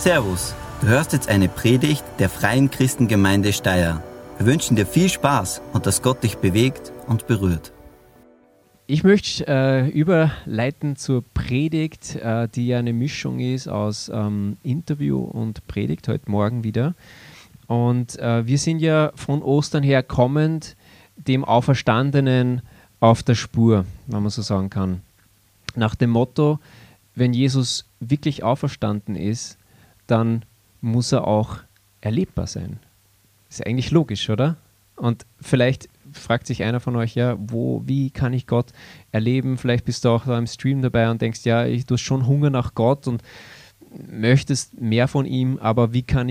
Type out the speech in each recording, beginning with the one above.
Servus, du hörst jetzt eine Predigt der Freien Christengemeinde Steyr. Wir wünschen dir viel Spaß und dass Gott dich bewegt und berührt. Ich möchte überleiten zur Predigt, die ja eine Mischung ist aus Interview und Predigt heute Morgen wieder. Und wir sind ja von Ostern her kommend dem Auferstandenen auf der Spur, wenn man so sagen kann. Nach dem Motto, wenn Jesus wirklich auferstanden ist, dann muss er auch erlebbar sein. Ist eigentlich logisch, oder? Und vielleicht fragt sich einer von euch, ja, wie kann ich Gott erleben? Vielleicht bist du auch da im Stream dabei und denkst, ja, du hast schon Hunger nach Gott und möchtest mehr von ihm, aber wie kann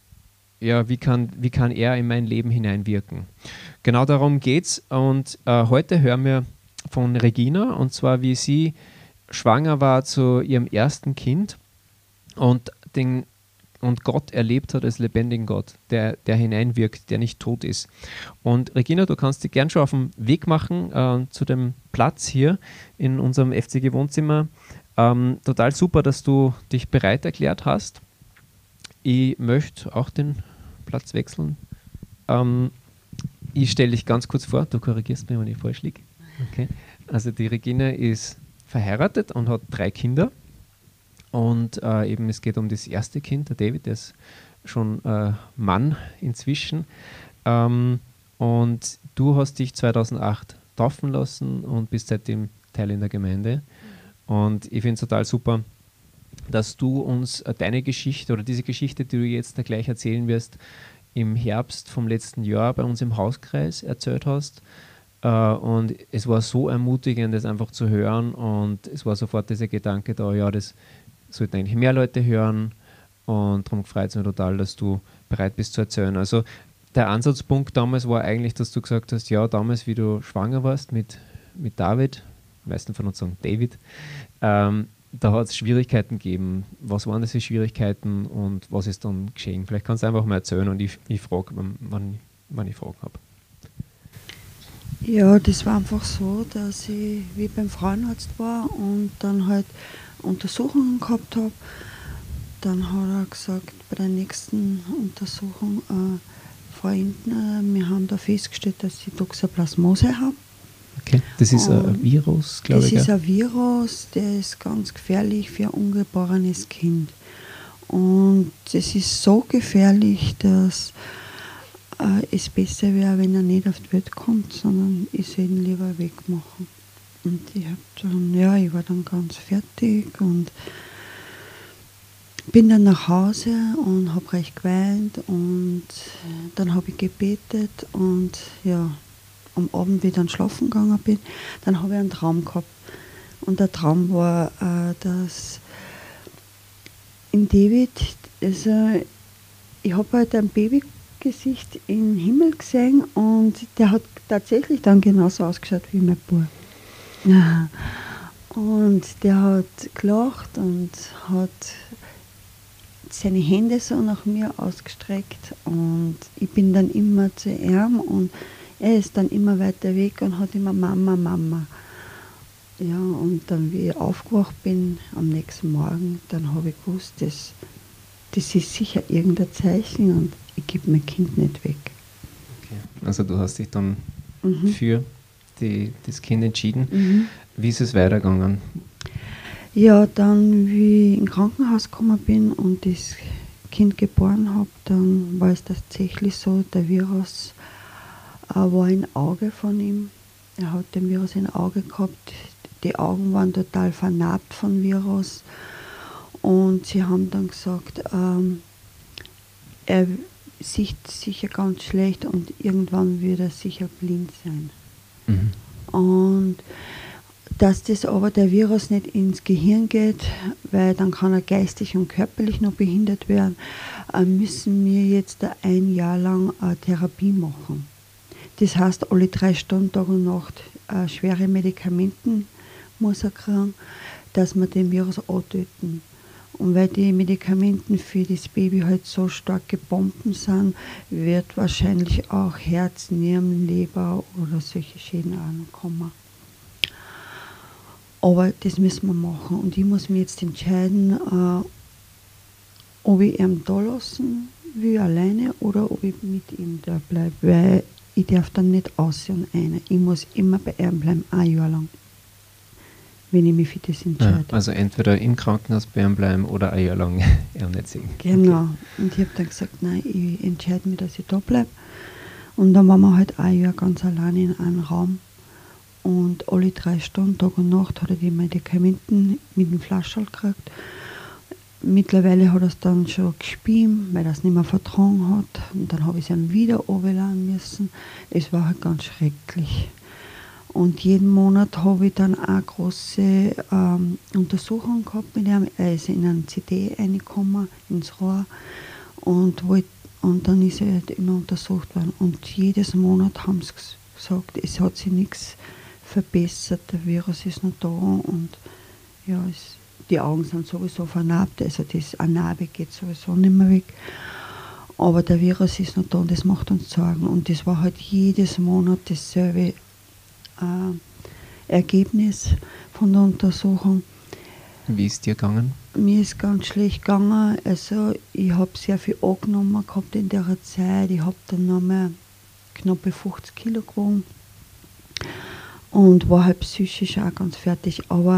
er in mein Leben hineinwirken? Genau darum geht's. Und heute hören wir von Regina, und zwar, wie sie schwanger war zu ihrem ersten Kind und Gott erlebt hat als lebendigen Gott, der hineinwirkt, der nicht tot ist. Und Regina, du kannst dich gern schon auf den Weg machen zu dem Platz hier in unserem FCG Wohnzimmer. Total super, dass du dich bereit erklärt hast. Ich möchte auch den Platz wechseln. Ich stelle dich ganz kurz vor, du korrigierst mich, wenn ich falsch liege. Okay. Also die Regina ist verheiratet und hat 3 Kinder. Und eben es geht um das erste Kind, der David, der ist schon Mann inzwischen. Und du hast dich 2008 taufen lassen und bist seitdem Teil in der Gemeinde. Und ich finde es total super, dass du uns deine Geschichte oder diese Geschichte, die du jetzt gleich erzählen wirst, im Herbst vom letzten Jahr bei uns im Hauskreis erzählt hast. Und es war so ermutigend, das einfach zu hören. Und es war sofort dieser Gedanke da, ja, das sollten eigentlich mehr Leute hören, und darum freut es mich total, dass du bereit bist zu erzählen. Also der Ansatzpunkt damals war eigentlich, dass du gesagt hast, ja, damals, wie du schwanger warst mit David, die meisten von uns sagen David, da hat es Schwierigkeiten gegeben. Was waren das für Schwierigkeiten und was ist dann geschehen? Vielleicht kannst du einfach mal erzählen und ich frage, wann ich Fragen habe. Ja, das war einfach so, dass ich wie beim Frauenarzt war und dann halt Untersuchungen gehabt habe. Dann hat er gesagt, bei der nächsten Untersuchung, Frau Intner, wir haben da festgestellt, dass ich Toxoplasmose habe. Okay, das ist ein Virus, glaube ich. Das ist ein Virus, der ist ganz gefährlich für ein ungeborenes Kind. Und das ist so gefährlich, dass es besser wäre, wenn er nicht auf die Welt kommt, sondern ich soll ihn lieber wegmachen. Und ich war dann ganz fertig und bin dann nach Hause und habe recht geweint und dann habe ich gebetet und ja, am Abend, wie ich dann schlafen gegangen bin, dann habe ich einen Traum gehabt. Und der Traum war, dass in David, also ich habe halt ein Babygesicht im Himmel gesehen und der hat tatsächlich dann genauso ausgeschaut wie mein Bub. Ja. Und der hat gelacht und hat seine Hände so nach mir ausgestreckt und ich bin dann immer zu ihm und er ist dann immer weiter weg und hat immer Mama, Mama. Ja, und dann, wie ich aufgewacht bin am nächsten Morgen, dann habe ich gewusst, das ist sicher irgendein Zeichen und ich gebe mein Kind nicht weg. Okay. Also du hast dich dann für das Kind entschieden. Mhm. Wie ist es weitergegangen? Ja, dann, wie ich ins Krankenhaus gekommen bin und das Kind geboren habe, dann war es tatsächlich so, der Virus war ein Auge von ihm. Er hat den Virus im Auge gehabt. Die Augen waren total vernarbt vom Virus. Und sie haben dann gesagt, er sieht sicher ganz schlecht und irgendwann wird er sicher blind sein. Mhm. Und dass das aber der Virus nicht ins Gehirn geht, weil dann kann er geistig und körperlich noch behindert werden, müssen wir jetzt 1 Jahr lang Therapie machen. Das heißt, alle 3 Stunden, Tag und Nacht, schwere Medikamenten muss er kriegen, dass wir den Virus antöten. Und weil die Medikamenten für das Baby halt so stark gebombt sind, wird wahrscheinlich auch Herz, Nieren, Leber oder solche Schäden auch noch kommen. Aber das müssen wir machen. Und ich muss mich jetzt entscheiden, ob ich ihn da lassen will, alleine, oder ob ich mit ihm da bleibe, weil ich darf dann nicht aus und rein. Ich muss immer bei ihm bleiben, 1 Jahr lang, wenn ich mich für das entscheide. Ja, also entweder im Krankenhaus bei ihm bleiben oder 1 Jahr lang er nicht sehen. Genau. Okay. Und ich habe dann gesagt, nein, ich entscheide mich, dass ich da bleibe. Und dann waren wir halt 1 Jahr ganz alleine in einem Raum. Und alle 3 Stunden, Tag und Nacht, hat er die Medikamenten mit dem Flaschel gekriegt. Mittlerweile hat er es dann schon gespielt, weil er es nicht mehr vertragen hat. Und dann habe ich es ihm wieder runterladen müssen. Es war halt ganz schrecklich. Und jeden Monat habe ich dann auch große Untersuchungen gehabt mit ihm. Er ist in einen CD reingekommen, ins Rohr. Und dann ist er halt immer untersucht worden. Und jedes Monat haben sie gesagt, es hat sich nichts verbessert, der Virus ist noch da. Und ja, die Augen sind sowieso vernarbt, also eine Narbe geht sowieso nicht mehr weg. Aber der Virus ist noch da und das macht uns Sorgen. Und das war halt jedes Monat dasselbe Ergebnis von der Untersuchung. Wie ist dir gegangen? Mir ist ganz schlecht gegangen. Also ich habe sehr viel angenommen gehabt in der Zeit. Ich habe dann nochmal knappe 50 Kilo gewogen und war halt psychisch auch ganz fertig. Aber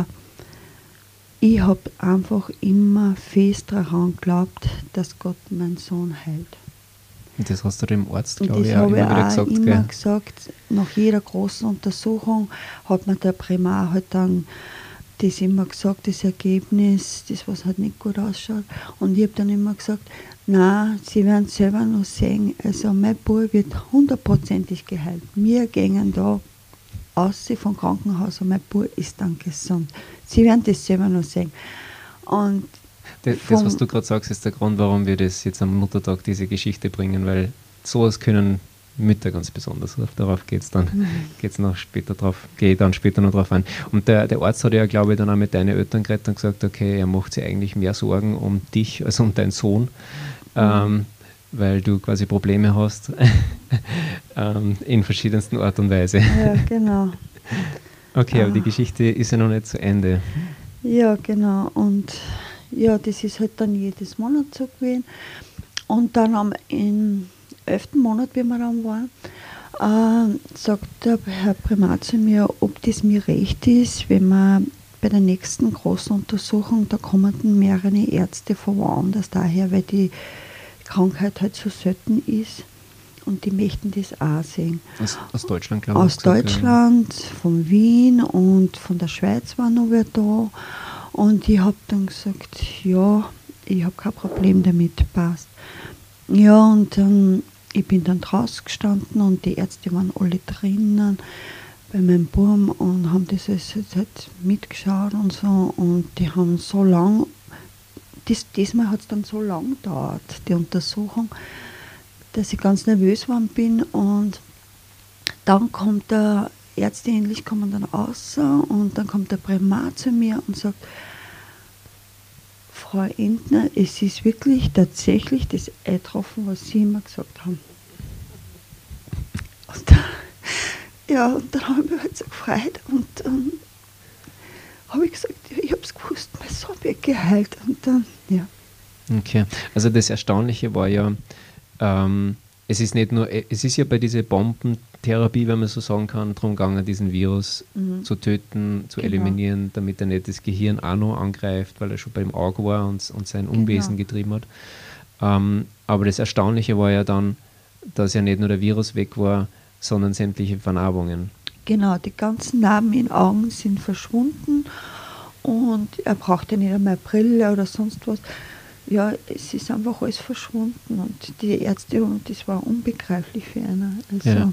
ich habe einfach immer fest daran geglaubt, dass Gott meinen Sohn heilt. Und das hast du dem Arzt, glaube ich, auch immer wieder gesagt. Und das habe ich auch immer gesagt. Nach jeder großen Untersuchung hat mir der Primar halt dann das immer gesagt, das Ergebnis, das was halt nicht gut ausschaut. Und ich habe dann immer gesagt, nein, Sie werden es selber noch sehen. Also mein Bub wird 100%ig geheilt. Wir gehen da aus vom Krankenhaus und mein Bub ist dann gesund. Sie werden das selber noch sehen. Und das, was du gerade sagst, ist der Grund, warum wir das jetzt am Muttertag diese Geschichte bringen, weil sowas können Mütter ganz besonders. Darauf gehe ich dann später noch drauf ein. Und der Arzt hat ja, glaube ich, dann auch mit deinen Eltern geredet und gesagt, okay, er macht sich eigentlich mehr Sorgen um dich als um deinen Sohn, weil du quasi Probleme hast in verschiedensten Art und Weise. Ja, genau. Okay, aber die Geschichte ist ja noch nicht zu Ende. Ja, genau. Und ja, das ist halt dann jedes Monat so gewesen. Und dann im 11. Monat, wie wir dann waren, sagt der Herr Primar zu mir, ob das mir recht ist, wenn man bei der nächsten großen Untersuchung, da kommen dann mehrere Ärzte von woanders daher, weil die Krankheit halt so selten ist. Und die möchten das auch sehen. Aus Deutschland, glaube ich. Aus Deutschland, von Wien und von der Schweiz war noch wer da. Und ich habe dann gesagt, ja, ich habe kein Problem damit, passt. Ja, und dann, ich bin dann draußen gestanden und die Ärzte waren alle drinnen bei meinem Buben und haben das alles halt mitgeschaut und so. Und die haben so lang, diesmal hat es dann so lang gedauert, die Untersuchung, dass ich ganz nervös geworden bin. Und dann kommt der Ärzte endlich kommen dann raus und dann kommt der Primar zu mir und sagt, Frau Entner, es ist wirklich tatsächlich das eingetroffen, was Sie immer gesagt haben. Und dann habe ich mich halt so gefreut und dann habe ich gesagt, ja, ich habe es gewusst, mein Sohn wird geheilt. Und dann, ja. Okay, also das Erstaunliche war ja, es ist ja bei dieser Bombentherapie, wenn man so sagen kann, darum gegangen, diesen Virus zu töten, zu eliminieren, damit er nicht das Gehirn auch noch angreift, weil er schon beim Auge war und sein Unwesen getrieben hat. Aber das Erstaunliche war ja dann, dass ja nicht nur der Virus weg war, sondern sämtliche Vernarbungen. Genau, die ganzen Narben in den Augen sind verschwunden und er brauchte nicht einmal Brille oder sonst was. Ja, es ist einfach alles verschwunden und die Ärzte, das war unbegreiflich für einen. Also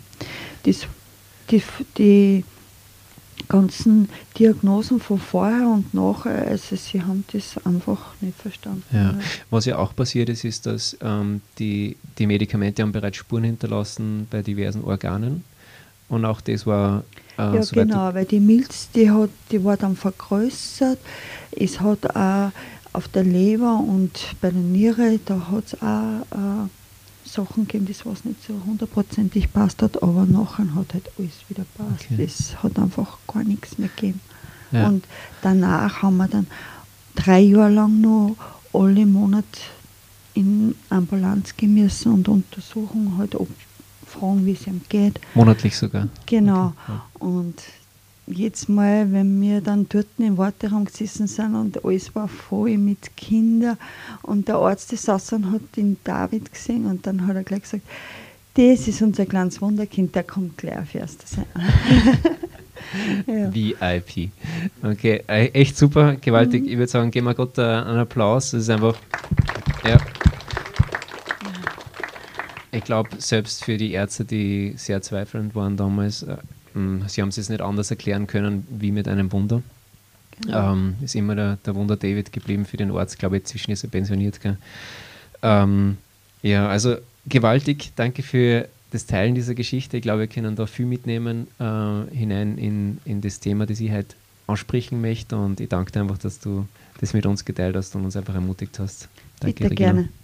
die ganzen Diagnosen von vorher und nachher, also sie haben das einfach nicht verstanden. Ja. Was ja auch passiert ist, ist, dass die Medikamente haben bereits Spuren hinterlassen bei diversen Organen und auch das war ja, genau, weil die Milz, die war dann vergrößert, es hat auch auf der Leber und bei der Niere, da hat es auch Sachen gegeben, das was nicht so 100%ig passt hat, aber nachher hat halt alles wieder passt. Okay. Es hat einfach gar nichts mehr gegeben. Ja. Und danach haben wir dann 3 Jahre lang noch alle Monate in Ambulanz gehen müssen und Untersuchungen halt fragen, wie es ihm geht. Monatlich sogar. Genau. Okay. Ja. Und jetzt mal, wenn wir dann dort im Warteraum gesessen sind und alles war voll mit Kindern und der Arzt, der saß und hat den David gesehen und dann hat er gleich gesagt, das ist unser kleines Wunderkind, der kommt gleich auf erster Seite. Ja. VIP. Okay, echt super, gewaltig. Ich würde sagen, geben wir Gott einen Applaus. Das ist einfach, ja. Ich glaube, selbst für die Ärzte, die sehr zweifelnd waren damals, sie haben es jetzt nicht anders erklären können, wie mit einem Wunder. Genau. Ist immer der Wunder David geblieben für den Arzt, glaube ich, inzwischen ist er pensioniert. Gell? Ja, also gewaltig, danke für das Teilen dieser Geschichte. Ich glaube, wir können da viel mitnehmen hinein in das Thema, das ich halt ansprechen möchte, und ich danke dir einfach, dass du das mit uns geteilt hast und uns einfach ermutigt hast. Danke, Bitte, Regina. gerne.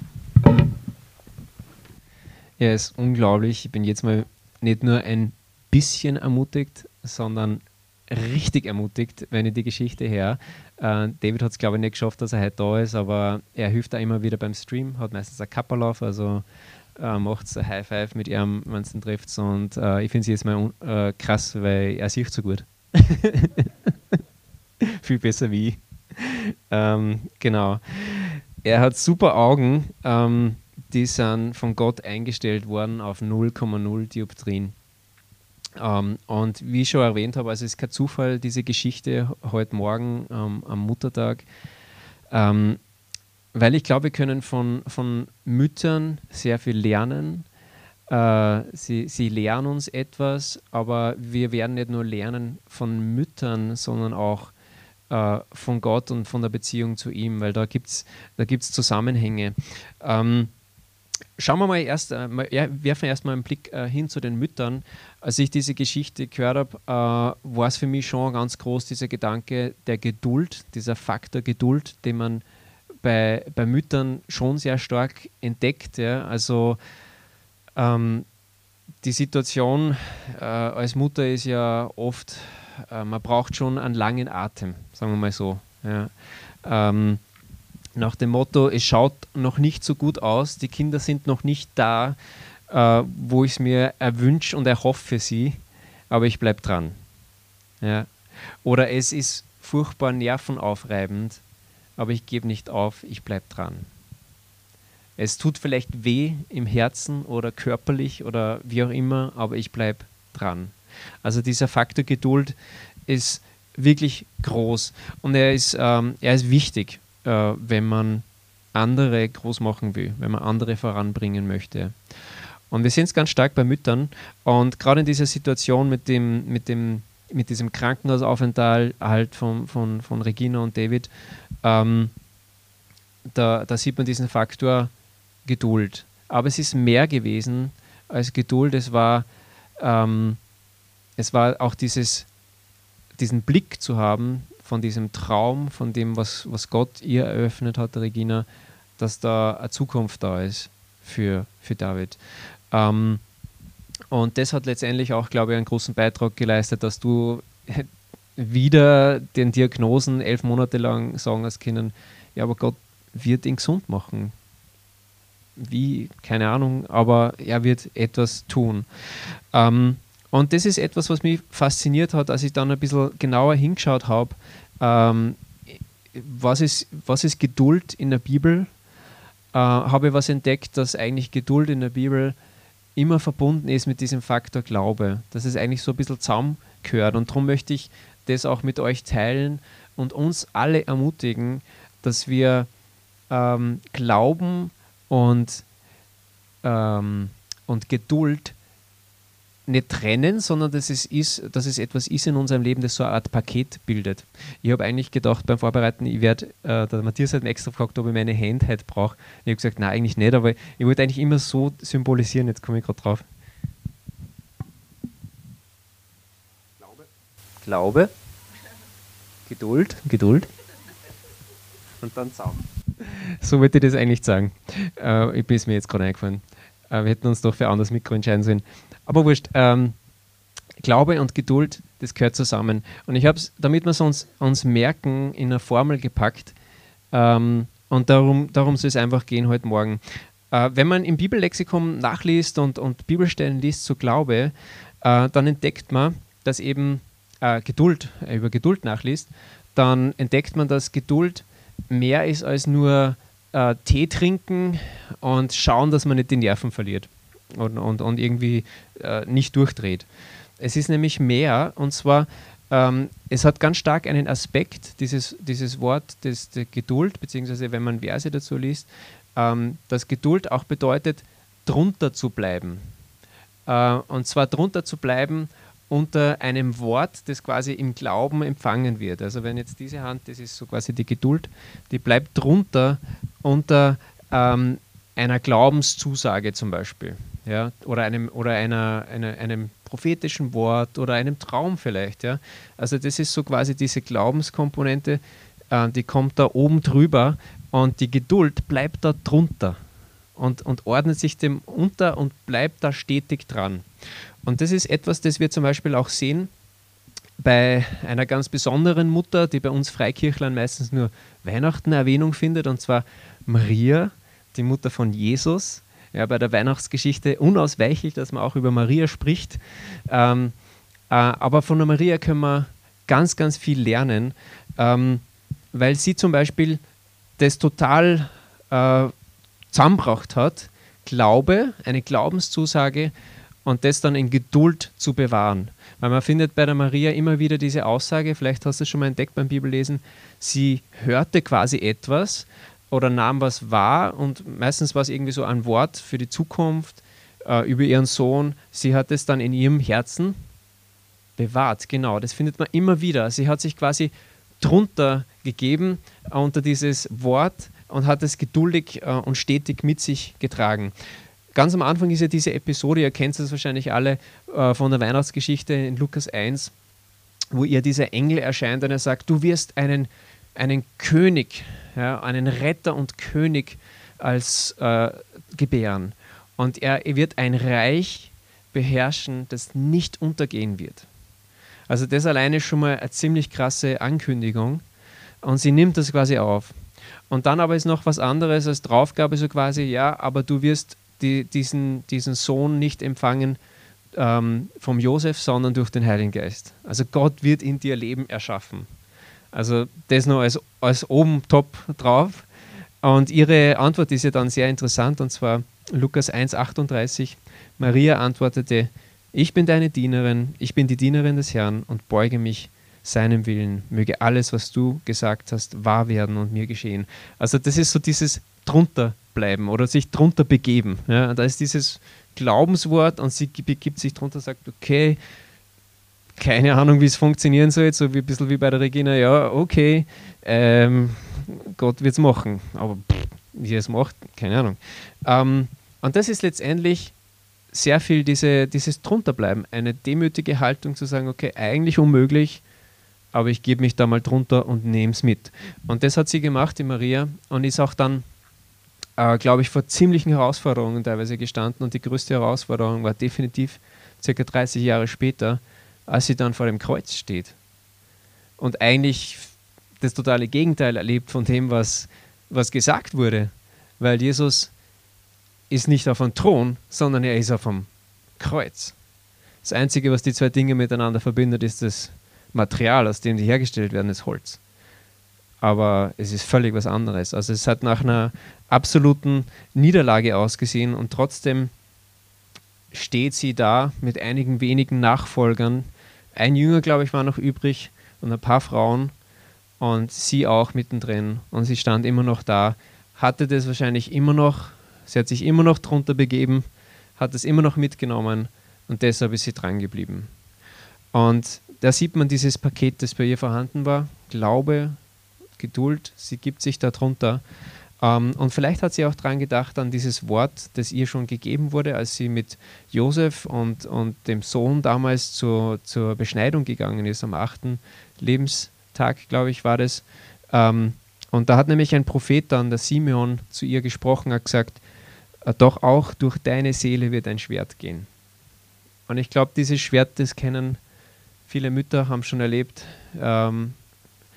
Ja, es ist unglaublich. Ich bin jetzt mal nicht nur ein bisschen ermutigt, sondern richtig ermutigt, wenn ich die Geschichte höre. David hat es, glaube ich, nicht geschafft, dass er heute da ist, aber er hilft da immer wieder beim Stream, hat meistens ein Kapperlauf, also macht ein High Five mit ihm, wenn es ihn trifft. Und ich finde es jetzt mal krass, weil er sieht so gut. Viel besser wie ich. Genau. Er hat super Augen, die sind von Gott eingestellt worden auf 0,0 Dioptrien. Und wie ich schon erwähnt habe, also es ist kein Zufall, diese Geschichte heute Morgen am Muttertag, weil ich glaube, wir können von Müttern sehr viel lernen. Sie lehren uns etwas, aber wir werden nicht nur lernen von Müttern, sondern auch von Gott und von der Beziehung zu ihm, weil da gibt's Zusammenhänge. Schauen wir mal werfen erst mal einen Blick hin zu den Müttern. Als ich diese Geschichte gehört habe, war es für mich schon ganz groß dieser Gedanke der Geduld, dieser Faktor Geduld, den man bei Müttern schon sehr stark entdeckt. Ja? Also die Situation als Mutter ist ja oft, man braucht schon einen langen Atem, sagen wir mal so. Ja? Nach dem Motto, es schaut noch nicht so gut aus, die Kinder sind noch nicht da, wo ich es mir erwünsche und erhoffe für sie, aber ich bleibe dran. Ja. Oder es ist furchtbar nervenaufreibend, aber ich gebe nicht auf, ich bleibe dran. Es tut vielleicht weh im Herzen oder körperlich oder wie auch immer, aber ich bleibe dran. Also dieser Faktor Geduld ist wirklich groß und er ist wichtig, wenn man andere groß machen will, wenn man andere voranbringen möchte. Und wir sehen es ganz stark bei Müttern und gerade in dieser Situation mit diesem Krankenhausaufenthalt halt von Regina und David, da sieht man diesen Faktor Geduld. Aber es ist mehr gewesen als Geduld, es war auch diesen Blick zu haben, von diesem Traum, von dem, was Gott ihr eröffnet hat, Regina, dass da eine Zukunft da ist für David. Und das hat letztendlich auch, glaube ich, einen großen Beitrag geleistet, dass du wieder den Diagnosen 11 Monate lang sagen hast können, ja, aber Gott wird ihn gesund machen. Wie? Keine Ahnung, aber er wird etwas tun. Und das ist etwas, was mich fasziniert hat, als ich dann ein bisschen genauer hingeschaut habe. Was ist Geduld in der Bibel? Habe ich was entdeckt, dass eigentlich Geduld in der Bibel immer verbunden ist mit diesem Faktor Glaube. Dass es eigentlich so ein bisschen zusammengehört. Und darum möchte ich das auch mit euch teilen und uns alle ermutigen, dass wir Glauben und Geduld nicht trennen, sondern dass es etwas ist in unserem Leben, das so eine Art Paket bildet. Ich habe eigentlich gedacht beim Vorbereiten, der Matthias hat mir extra gefragt, ob ich meine Hände heute brauche. Ich habe gesagt, nein, eigentlich nicht, aber ich wollte eigentlich immer so symbolisieren, jetzt komme ich gerade drauf. Glaube, Geduld und dann Zaum. So wollte ich das eigentlich sagen. Ist mir jetzt gerade eingefallen. Wir hätten uns doch für ein anderes Mikro entscheiden sollen. Aber wurscht, Glaube und Geduld, das gehört zusammen. Und ich habe es, damit wir es uns merken, in eine Formel gepackt. Und darum soll es einfach gehen heute Morgen. Wenn man im Bibellexikon nachliest und Bibelstellen liest zu Glaube, dann entdeckt man, dass eben über Geduld nachliest, dann entdeckt man, dass Geduld mehr ist als nur Tee trinken und schauen, dass man nicht die Nerven verliert und irgendwie nicht durchdreht. Es ist nämlich mehr, und zwar es hat ganz stark einen Aspekt, dieses Wort der Geduld, beziehungsweise wenn man Verse dazu liest, dass Geduld auch bedeutet, drunter zu bleiben. Und zwar drunter zu bleiben unter einem Wort, das quasi im Glauben empfangen wird. Also wenn jetzt diese Hand, das ist so quasi die Geduld, die bleibt drunter unter einer Glaubenszusage zum Beispiel. Ja, oder einem prophetischen Wort oder einem Traum vielleicht. Ja. Also das ist so quasi diese Glaubenskomponente, die kommt da oben drüber und die Geduld bleibt da drunter und ordnet sich dem unter und bleibt da stetig dran. Und das ist etwas, das wir zum Beispiel auch sehen bei einer ganz besonderen Mutter, die bei uns Freikirchlern meistens nur Weihnachten Erwähnung findet, und zwar Maria, die Mutter von Jesus. Ja, bei der Weihnachtsgeschichte unausweichlich, dass man auch über Maria spricht. Aber von der Maria können wir ganz, ganz viel lernen, weil sie zum Beispiel das total zusammengebracht hat, Glaube, eine Glaubenszusage und das dann in Geduld zu bewahren. Weil man findet bei der Maria immer wieder diese Aussage, vielleicht hast du es schon mal entdeckt beim Bibellesen, sie hörte quasi etwas oder nahm was wahr und meistens war es irgendwie so ein Wort für die Zukunft über ihren Sohn. Sie hat es dann in ihrem Herzen bewahrt, genau, das findet man immer wieder. Sie hat sich quasi drunter gegeben unter dieses Wort und hat es geduldig und stetig mit sich getragen. Ganz am Anfang ist ja diese Episode, ihr kennt es wahrscheinlich alle von der Weihnachtsgeschichte in Lukas 1, wo ihr dieser Engel erscheint und er sagt, du wirst einen König, ja, einen Retter und König als gebären. Und er wird ein Reich beherrschen, das nicht untergehen wird. Also das alleine ist schon mal eine ziemlich krasse Ankündigung und sie nimmt das quasi auf. Und dann aber ist noch was anderes als Draufgabe, so quasi, ja, aber du wirst diesen Sohn nicht empfangen vom Josef, sondern durch den Heiligen Geist. Also Gott wird in dir Leben erschaffen. Also das noch als oben top drauf. Und ihre Antwort ist ja dann sehr interessant, und zwar Lukas 1,38. Maria antwortete, ich bin deine Dienerin, ich bin die Dienerin des Herrn und beuge mich seinem Willen. Möge alles, was du gesagt hast, wahr werden und mir geschehen. Also das ist so dieses drunter bleiben oder sich drunter begeben. Ja, da ist dieses Glaubenswort und sie begibt sich drunter und sagt, okay, keine Ahnung, wie es funktionieren soll, so wie ein bisschen wie bei der Regina, ja, okay, Gott wird es machen, aber wie er es macht, keine Ahnung. Und das ist letztendlich sehr viel dieses Drunterbleiben, eine demütige Haltung zu sagen, okay, eigentlich unmöglich, aber ich gebe mich da mal drunter und nehme es mit. Und das hat sie gemacht, die Maria, und ist auch dann, glaube ich, vor ziemlichen Herausforderungen teilweise gestanden, und die größte Herausforderung war definitiv circa 30 Jahre später, als sie dann vor dem Kreuz steht und eigentlich das totale Gegenteil erlebt von dem, was gesagt wurde, weil Jesus ist nicht auf dem Thron, sondern er ist auf dem Kreuz. Das Einzige, was die zwei Dinge miteinander verbindet, ist das Material, aus dem die hergestellt werden, das Holz. Aber es ist völlig was anderes. Also es hat nach einer absoluten Niederlage ausgesehen und trotzdem steht sie da mit einigen wenigen Nachfolgern. Ein Jünger, glaube ich, war noch übrig und ein paar Frauen und sie auch mittendrin. Und sie stand immer noch da, hatte das wahrscheinlich immer noch, sie hat sich immer noch drunter begeben, hat es immer noch mitgenommen und deshalb ist sie dran geblieben. Und da sieht man dieses Paket, das bei ihr vorhanden war. Glaube, Geduld, sie gibt sich da drunter. Und vielleicht hat sie auch dran gedacht, an dieses Wort, das ihr schon gegeben wurde, als sie mit Josef und dem Sohn damals zur Beschneidung gegangen ist, am 8. Lebenstag, glaube ich, war das. Und da hat nämlich ein Prophet dann, der Simeon, zu ihr gesprochen, hat gesagt, doch auch durch deine Seele wird ein Schwert gehen. Und ich glaube, dieses Schwert, das kennen viele Mütter, haben schon erlebt,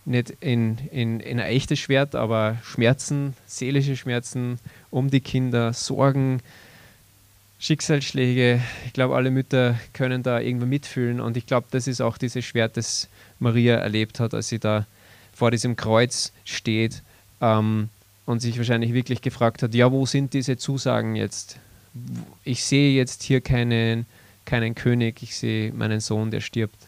nicht in ein echtes Schwert, aber Schmerzen, seelische Schmerzen um die Kinder, Sorgen, Schicksalsschläge. Ich glaube, alle Mütter können da irgendwo mitfühlen und ich glaube, das ist auch dieses Schwert, das Maria erlebt hat, als sie da vor diesem Kreuz steht und sich wahrscheinlich wirklich gefragt hat, ja, wo sind diese Zusagen jetzt? Ich sehe jetzt hier keinen König, ich sehe meinen Sohn, der stirbt.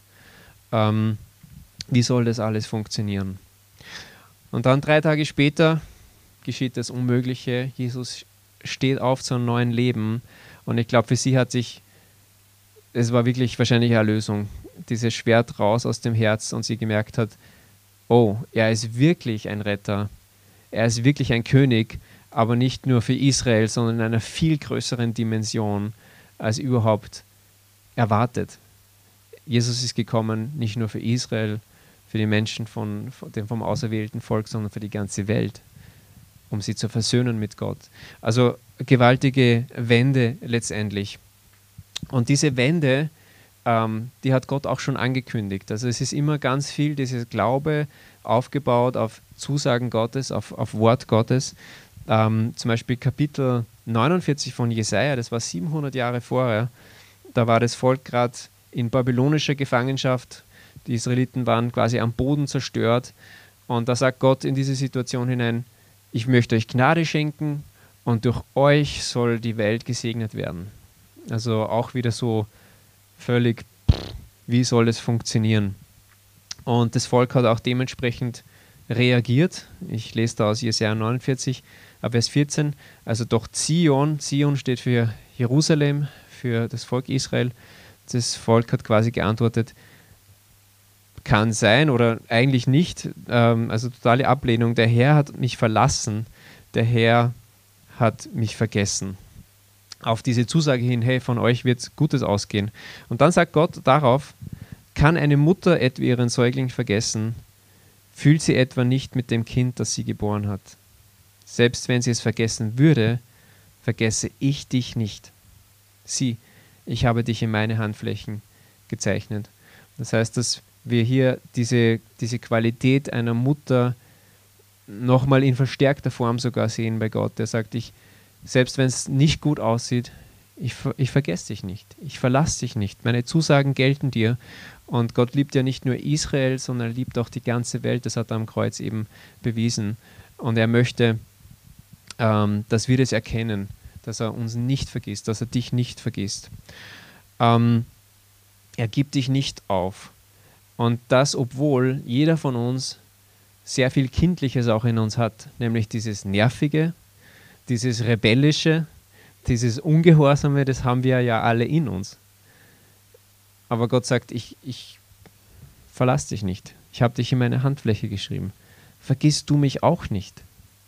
Wie soll das alles funktionieren? Und dann 3 Tage später geschieht das Unmögliche. Jesus steht auf zu einem neuen Leben. Und ich glaube, für sie es war wirklich wahrscheinlich eine Erlösung. Dieses Schwert raus aus dem Herz und sie gemerkt hat, oh, er ist wirklich ein Retter. Er ist wirklich ein König, aber nicht nur für Israel, sondern in einer viel größeren Dimension als überhaupt erwartet. Jesus ist gekommen, nicht nur für Israel, für die Menschen vom auserwählten Volk, sondern für die ganze Welt, um sie zu versöhnen mit Gott. Also gewaltige Wende letztendlich. Und diese Wende, die hat Gott auch schon angekündigt. Also es ist immer ganz viel dieses Glaube aufgebaut auf Zusagen Gottes, auf Wort Gottes. Zum Beispiel Kapitel 49 von Jesaja, das war 700 Jahre vorher. Da war das Volk gerade in babylonischer Gefangenschaft. Die Israeliten waren quasi am Boden zerstört. Und da sagt Gott in diese Situation hinein, ich möchte euch Gnade schenken und durch euch soll die Welt gesegnet werden. Also auch wieder so völlig, wie soll das funktionieren? Und das Volk hat auch dementsprechend reagiert. Ich lese da aus Jesaja 49, Vers 14. Also doch Zion steht für Jerusalem, für das Volk Israel. Das Volk hat quasi geantwortet, kann sein oder eigentlich nicht. Also totale Ablehnung. Der Herr hat mich verlassen. Der Herr hat mich vergessen. Auf diese Zusage hin, hey, von euch wird Gutes ausgehen. Und dann sagt Gott darauf, kann eine Mutter etwa ihren Säugling vergessen? Fühlt sie etwa nicht mit dem Kind, das sie geboren hat? Selbst wenn sie es vergessen würde, vergesse ich dich nicht. Sieh, ich habe dich in meine Handflächen gezeichnet. Das heißt, dass wir hier diese Qualität einer Mutter nochmal in verstärkter Form sogar sehen bei Gott. Der sagt, selbst wenn es nicht gut aussieht, ich vergesse dich nicht, ich verlasse dich nicht. Meine Zusagen gelten dir. Und Gott liebt ja nicht nur Israel, sondern er liebt auch die ganze Welt. Das hat er am Kreuz eben bewiesen. Und er möchte, dass wir das erkennen, dass er uns nicht vergisst, dass er dich nicht vergisst. Er gibt dich nicht auf. Und das, obwohl jeder von uns sehr viel Kindliches auch in uns hat, nämlich dieses Nervige, dieses Rebellische, dieses Ungehorsame, das haben wir ja alle in uns. Aber Gott sagt, ich verlasse dich nicht. Ich habe dich in meine Handfläche geschrieben. Vergiss du mich auch nicht.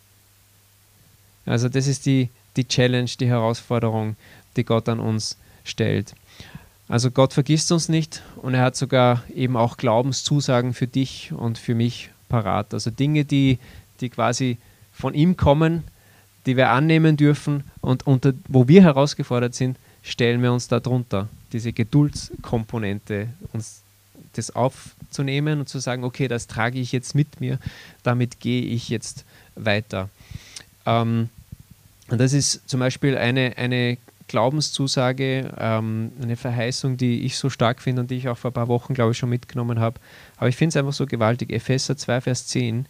Also das ist die Challenge, die Herausforderung, die Gott an uns stellt. Also Gott vergisst uns nicht und er hat sogar eben auch Glaubenszusagen für dich und für mich parat. Also Dinge, die quasi von ihm kommen, die wir annehmen dürfen und wo wir herausgefordert sind, stellen wir uns da drunter. Diese Geduldskomponente, uns das aufzunehmen und zu sagen, okay, das trage ich jetzt mit mir, damit gehe ich jetzt weiter. Und das ist zum Beispiel eine Glaubenszusage, eine Verheißung, die ich so stark finde und die ich auch vor ein paar Wochen, glaube ich, schon mitgenommen habe. Aber ich finde es einfach so gewaltig. Epheser 2, Vers 10.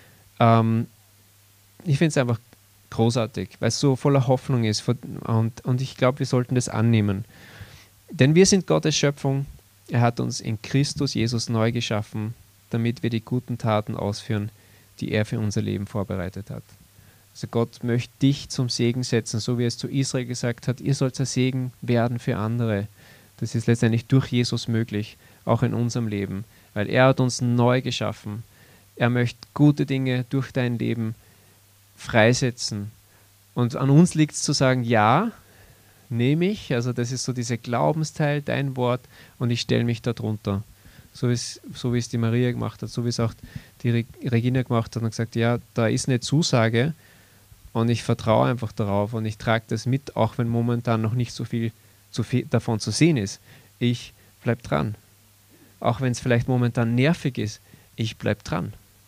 Ich finde es einfach großartig, weil es so voller Hoffnung ist. Und ich glaube, wir sollten das annehmen. Denn wir sind Gottes Schöpfung. Er hat uns in Christus Jesus neu geschaffen, damit wir die guten Taten ausführen, die er für unser Leben vorbereitet hat. Also Gott möchte dich zum Segen setzen, so wie er es zu Israel gesagt hat, ihr sollt ein Segen werden für andere. Das ist letztendlich durch Jesus möglich, auch in unserem Leben, weil er hat uns neu geschaffen. Er möchte gute Dinge durch dein Leben freisetzen. Und an uns liegt es zu sagen, ja, nehme ich, also das ist so dieser Glaubensteil, dein Wort, und ich stelle mich da drunter. So wie es die Maria gemacht hat, so wie es auch die Regina gemacht hat und gesagt, ja, da ist eine Zusage, und ich vertraue einfach darauf und ich trage das mit, auch wenn momentan noch nicht so viel davon zu sehen ist. Ich bleibe dran. Auch wenn es vielleicht momentan nervig ist, ich bleibe dran.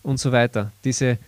und so weiter. Diese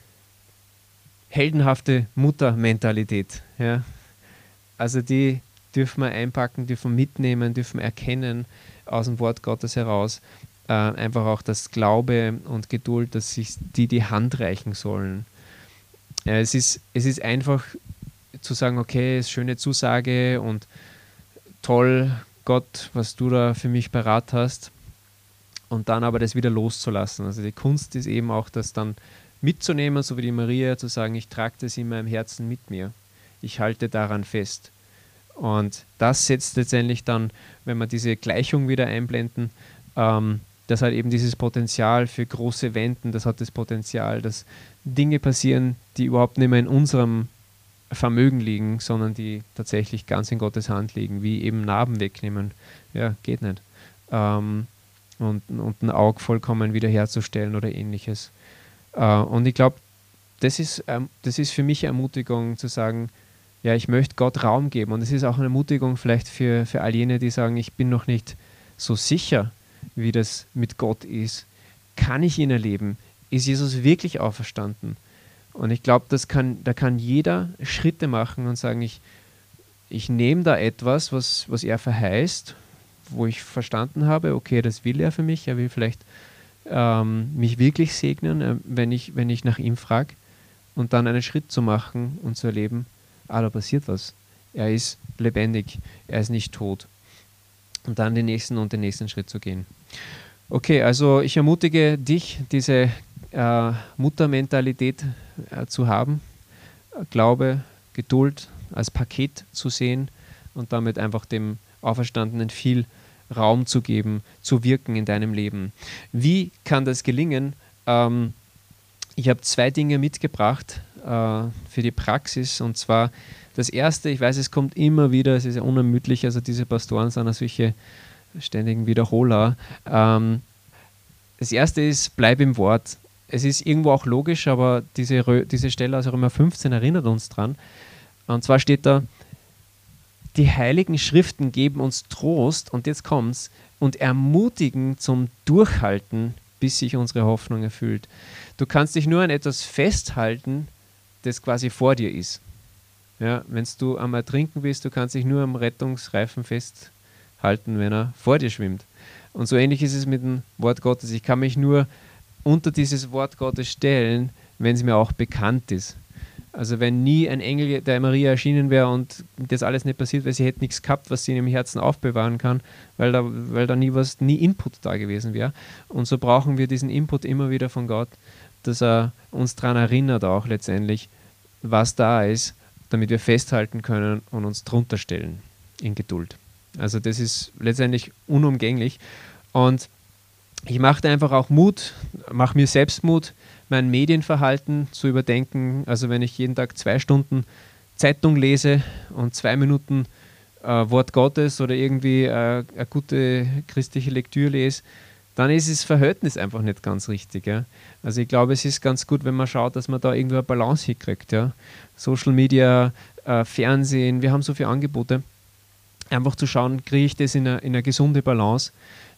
heldenhafte Muttermentalität. Ja. Also die dürfen wir einpacken, dürfen mitnehmen, dürfen erkennen aus dem Wort Gottes heraus. Einfach auch das Glaube und Geduld, dass sich die Hand reichen sollen. Es ist einfach zu sagen, okay, ist schöne Zusage und toll, Gott, was du da für mich parat hast. Und dann aber das wieder loszulassen. Also die Kunst ist eben auch, das dann mitzunehmen, so wie die Maria, zu sagen, ich trage das in meinem Herzen mit mir. Ich halte daran fest. Und das setzt letztendlich dann, wenn wir diese Gleichung wieder einblenden, das hat eben dieses Potenzial für große Wenden, das hat das Potenzial, dass Dinge passieren, die überhaupt nicht mehr in unserem Vermögen liegen, sondern die tatsächlich ganz in Gottes Hand liegen, wie eben Narben wegnehmen. Ja, geht nicht. Und ein Auge vollkommen wiederherzustellen oder ähnliches. Und ich glaube, das ist für mich Ermutigung zu sagen, ja, ich möchte Gott Raum geben. Und es ist auch eine Ermutigung vielleicht für all jene, die sagen, ich bin noch nicht so sicher, wie das mit Gott ist. Kann ich ihn erleben? Ist Jesus wirklich auferstanden? Und ich glaube, da kann jeder Schritte machen und sagen, ich nehme da etwas, was er verheißt, wo ich verstanden habe, okay, das will er für mich, er will vielleicht mich wirklich segnen, wenn ich nach ihm frage, und dann einen Schritt zu machen und zu erleben, da passiert was. Er ist lebendig, er ist nicht tot. Und dann den nächsten Schritt zu gehen. Okay, also ich ermutige dich, diese Muttermentalität zu haben, Glaube, Geduld als Paket zu sehen und damit einfach dem Auferstandenen viel Raum zu geben, zu wirken in deinem Leben. Wie kann das gelingen? Ich habe 2 Dinge mitgebracht für die Praxis, und zwar das erste, ich weiß, es kommt immer wieder, es ist ja unermüdlich, also diese Pastoren sind ja solche ständigen Wiederholer. Das erste ist, bleib im Wort. Es ist irgendwo auch logisch, aber diese Stelle aus Römer 15 erinnert uns dran. Und zwar steht da, die heiligen Schriften geben uns Trost, und jetzt kommt's, und ermutigen zum Durchhalten, bis sich unsere Hoffnung erfüllt. Du kannst dich nur an etwas festhalten, das quasi vor dir ist. Ja, wenn du am Ertrinken bist, du kannst dich nur am Rettungsreifen festhalten, wenn er vor dir schwimmt. Und so ähnlich ist es mit dem Wort Gottes. Ich kann mich nur unter dieses Wort Gottes stellen, wenn es mir auch bekannt ist. Also wenn nie ein Engel der Maria erschienen wäre und das alles nicht passiert wäre, sie hätte nichts gehabt, was sie in ihrem Herzen aufbewahren kann, weil da nie Input da gewesen wäre. Und so brauchen wir diesen Input immer wieder von Gott, dass er uns daran erinnert auch letztendlich, was da ist, damit wir festhalten können und uns drunter stellen in Geduld. Also das ist letztendlich unumgänglich. Und ich mache einfach auch Mut, mache mir selbst Mut, mein Medienverhalten zu überdenken. Also wenn ich jeden Tag 2 Stunden Zeitung lese und 2 Minuten Wort Gottes oder irgendwie eine gute christliche Lektüre lese, dann ist das Verhältnis einfach nicht ganz richtig. Ja? Also ich glaube, es ist ganz gut, wenn man schaut, dass man da irgendwie eine Balance hinkriegt. Ja? Social Media, Fernsehen, wir haben so viele Angebote. Einfach zu schauen, kriege ich das in eine gesunde Balance.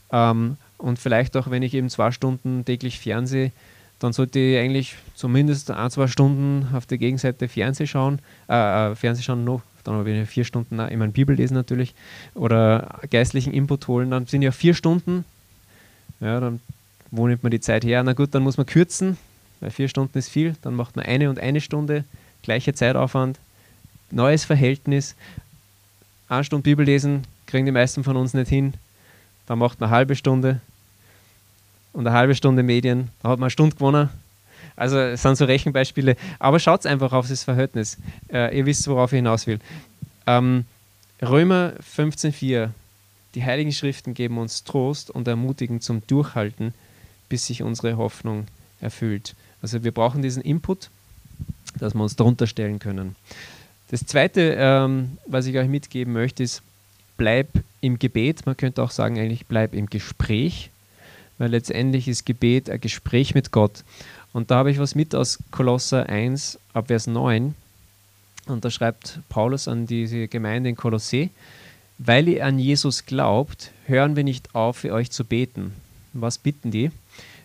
Und vielleicht auch, wenn ich eben 2 Stunden täglich fernsehe, dann sollte ich eigentlich zumindest 1-2 Stunden auf der Gegenseite Fernsehen schauen noch, dann habe ich 4 Stunden, ich meine Bibel lesen natürlich, oder geistlichen Input holen, dann sind ja 4 Stunden, ja, dann wo nimmt man die Zeit her? Na gut, dann muss man kürzen, weil 4 Stunden ist viel, dann macht man 1 und 1 Stunde, gleicher Zeitaufwand, neues Verhältnis. 1 Stunde Bibel lesen kriegen die meisten von uns nicht hin, dann macht man eine halbe Stunde und eine halbe Stunde Medien, da hat man eine Stunde gewonnen. Also es sind so Rechenbeispiele, aber schaut einfach auf das Verhältnis. Ihr wisst, worauf ich hinaus will. Römer 15,4: Die Heiligen Schriften geben uns Trost und ermutigen zum Durchhalten, bis sich unsere Hoffnung erfüllt. Also wir brauchen diesen Input, dass wir uns darunter stellen können. Das Zweite, was ich euch mitgeben möchte, ist, bleib im Gebet. Man könnte auch sagen, eigentlich bleib im Gespräch, weil letztendlich ist Gebet ein Gespräch mit Gott. Und da habe ich was mit aus Kolosser 1, ab Vers 9. Und da schreibt Paulus an diese Gemeinde in Kolossee: Weil ihr an Jesus glaubt, hören wir nicht auf, für euch zu beten. Was bitten die?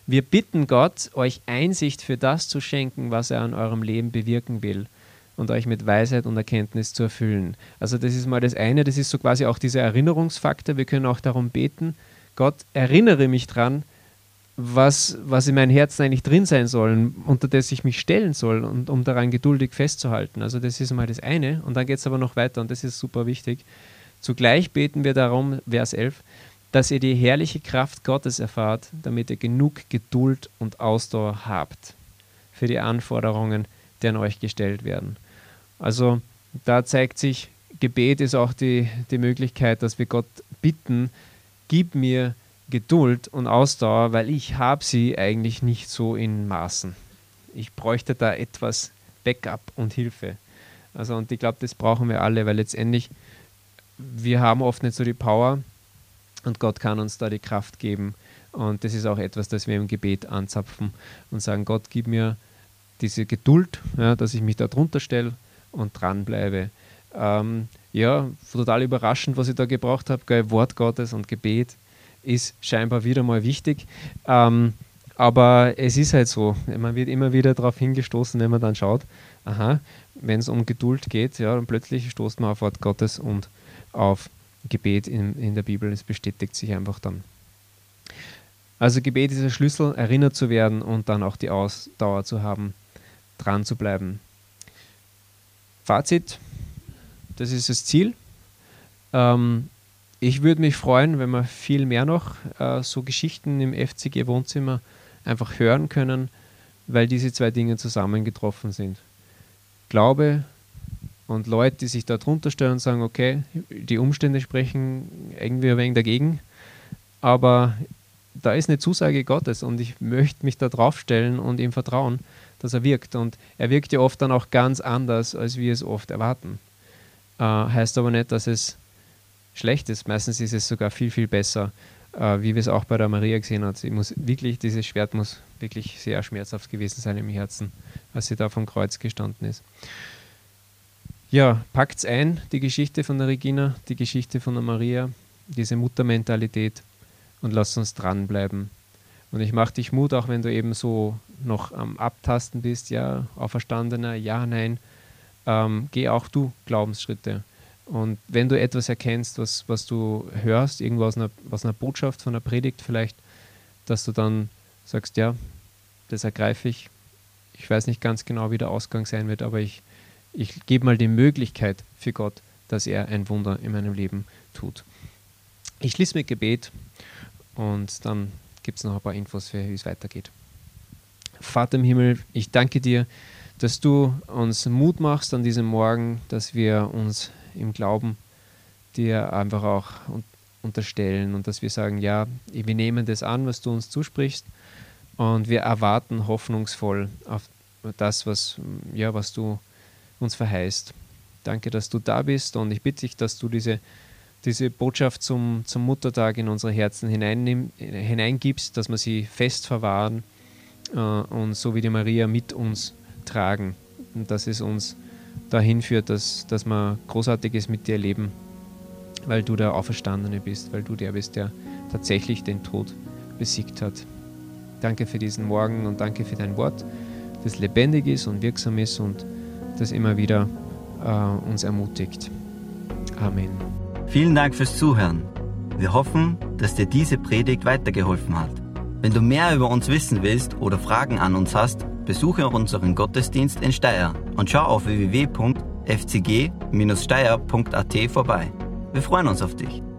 Wir bitten Gott, euch Einsicht für das zu schenken, was er an eurem Leben bewirken will und euch mit Weisheit und Erkenntnis zu erfüllen. Also das ist mal das eine, das ist so quasi auch dieser Erinnerungsfaktor. Wir können auch darum beten, Gott, erinnere mich dran, was in meinem Herzen eigentlich drin sein soll, unter das ich mich stellen soll und um daran geduldig festzuhalten. Also das ist mal das eine und dann geht es aber noch weiter und das ist super wichtig. Zugleich beten wir darum, Vers 11, dass ihr die herrliche Kraft Gottes erfahrt, damit ihr genug Geduld und Ausdauer habt für die Anforderungen, die an euch gestellt werden. Also da zeigt sich, Gebet ist auch die Möglichkeit, dass wir Gott bitten, gib mir Geduld und Ausdauer, weil ich habe sie eigentlich nicht so in Maßen. Ich bräuchte da etwas Backup und Hilfe. Also und ich glaube, das brauchen wir alle, weil letztendlich wir haben oft nicht so die Power und Gott kann uns da die Kraft geben. Und das ist auch etwas, das wir im Gebet anzapfen und sagen, Gott, gib mir diese Geduld, ja, dass ich mich da drunter stelle und dranbleibe. Ja, total überraschend, was ich da gebraucht habe. Wort Gottes und Gebet ist scheinbar wieder mal wichtig. Aber es ist halt so, man wird immer wieder darauf hingestoßen, wenn man dann schaut, aha, wenn es um Geduld geht, ja, dann plötzlich stoßt man auf Wort Gottes und auf Gebet in der Bibel. Es bestätigt sich einfach dann. Also Gebet ist der Schlüssel, erinnert zu werden und dann auch die Ausdauer zu haben, dran zu bleiben. Fazit, das ist das Ziel. Ich würde mich freuen, wenn wir viel mehr noch so Geschichten im FCG-Wohnzimmer einfach hören können, weil diese zwei Dinge zusammengetroffen sind. Glaube und Leute, die sich da drunter stellen und sagen, okay, die Umstände sprechen irgendwie ein wenig dagegen, aber da ist eine Zusage Gottes und ich möchte mich da drauf stellen und ihm vertrauen, dass er wirkt. Und er wirkt ja oft dann auch ganz anders, als wir es oft erwarten. Heißt aber nicht, dass es schlecht ist. Meistens ist es sogar viel, viel besser, wie wir es auch bei der Maria gesehen haben. Dieses Schwert muss wirklich sehr schmerzhaft gewesen sein im Herzen, als sie da vom Kreuz gestanden ist. Ja, packt's ein, die Geschichte von der Regina, die Geschichte von der Maria, diese Muttermentalität und lasst uns dranbleiben. Und ich mache dich Mut, auch wenn du eben so noch am Abtasten bist, ja, Auferstandener, ja, nein, geh auch du Glaubensschritte. Und wenn du etwas erkennst, was du hörst, irgendwo aus einer Botschaft, von einer Predigt vielleicht, dass du dann sagst, ja, das ergreife ich. Ich weiß nicht ganz genau, wie der Ausgang sein wird, aber ich gebe mal die Möglichkeit für Gott, dass er ein Wunder in meinem Leben tut. Ich schließe mit Gebet und dann gibt es noch ein paar Infos, für wie es weitergeht. Vater im Himmel, ich danke dir, dass du uns Mut machst an diesem Morgen, dass wir uns im Glauben dir einfach auch unterstellen und dass wir sagen, ja, wir nehmen das an, was du uns zusprichst und wir erwarten hoffnungsvoll auf das, was du uns verheißt. Danke, dass du da bist und ich bitte dich, dass du diese Botschaft zum Muttertag in unsere Herzen hineingibst, dass wir sie fest verwahren und so wie die Maria mit uns tragen und dass es uns dahin führt, dass wir Großartiges mit dir erleben, weil du der Auferstandene bist, weil du der bist, der tatsächlich den Tod besiegt hat. Danke für diesen Morgen und danke für dein Wort, das lebendig ist und wirksam ist und das immer wieder uns ermutigt. Amen. Vielen Dank fürs Zuhören. Wir hoffen, dass dir diese Predigt weitergeholfen hat. Wenn du mehr über uns wissen willst oder Fragen an uns hast, besuche unseren Gottesdienst in Steyr und schau auf www.fcg-steyr.at vorbei. Wir freuen uns auf dich.